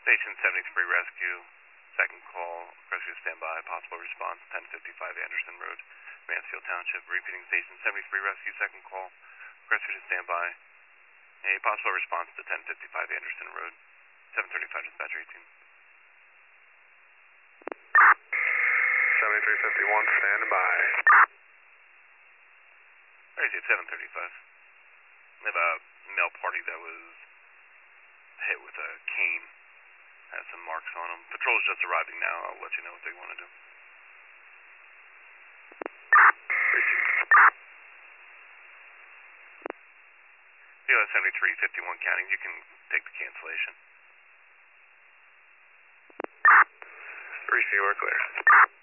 Station 73 Rescue, second call, rescue standby, possible response, 1055 Anderson Road, Mansfield Township. Repeating Station 73 Rescue, second call, rescue to standby, a possible response to 1055 Anderson Road, 735 dispatcher 18. 7351, stand by. Where is he at 735? We have a male party that was hit with a cane. Has some marks on him. Patrol's just arriving now. I'll let you know what they want to do. BOS 7351 counting. You can take the cancellation. Receiver clear.